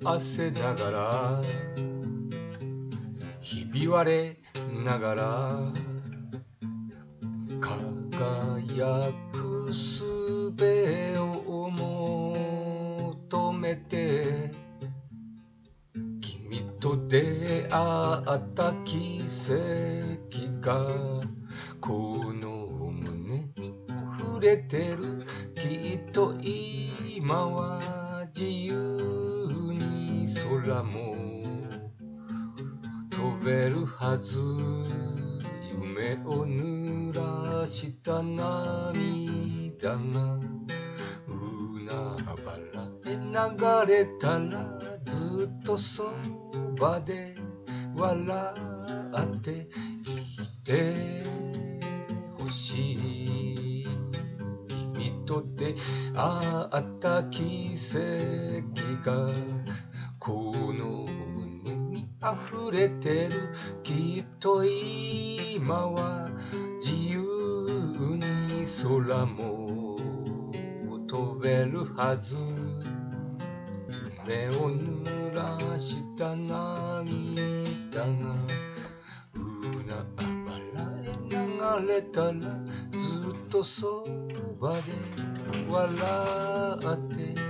汗ながらひび割れながら輝くすべを求めて君と出会った奇跡がこの胸に触れてるきっと今は自由に空も飛べるはず夢を濡らした涙が海原へ流れたらずっとそばで笑っていてほしい君と出会った奇跡がこの胸に溢れてるきっと今は自由に空も飛べるはず夢を濡らした涙が海原へ流れたらずっとそばで笑って